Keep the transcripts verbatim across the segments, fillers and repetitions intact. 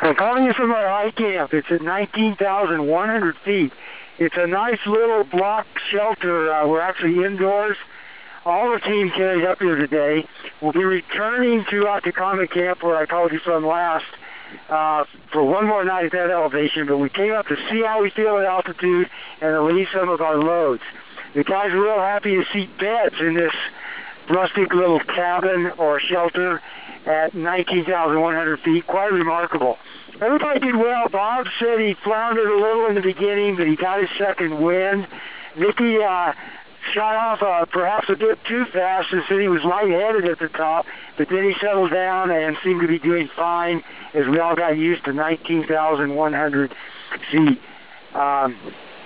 I'm calling you from our high camp. It's at nineteen thousand one hundred feet. It's a nice little block shelter. Uh, we're actually indoors. All the team carried up here today. We'll be returning to Atacama Camp, where I called you from last, uh, for one more night at that elevation, but we came up to see how we feel at altitude and to leave some of our loads. The guys are real happy to see beds in this rustic little cabin or shelter at nineteen thousand one hundred feet. Quite remarkable. Everybody did well. Bob said he floundered a little in the beginning, but he got his second wind. Nicky uh, shot off uh, perhaps a bit too fast and said he was lightheaded at the top, but then he settled down and seemed to be doing fine as we all got used to nineteen thousand one hundred feet. Um,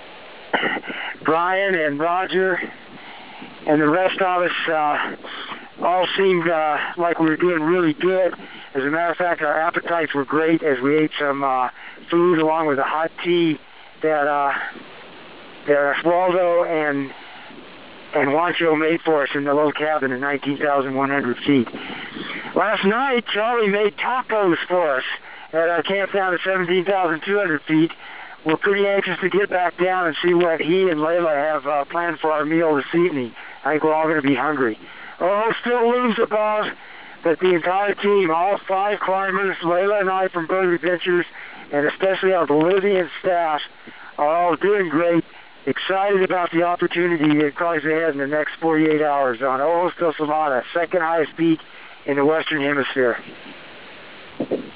Brian and Roger and the rest of us uh, all seemed uh, like we were doing really good. As a matter of fact, our appetites were great as we ate some uh, food along with a hot tea that uh, that Waldo and and Juancho made for us in the little cabin at nineteen thousand one hundred feet. Last night, Charlie made tacos for us at our camp down at seventeen thousand two hundred feet. We're pretty anxious to get back down and see what he and Layla have uh, planned for our meal this evening. I think we're all going to be hungry. Oh, still looms above, but the entire team, all five climbers, Layla and I from Bird Adventures, and especially our Bolivian staff, are all doing great, excited about the opportunity that lies ahead in the next forty-eight hours on Ojos del Samana, second highest peak in the Western Hemisphere.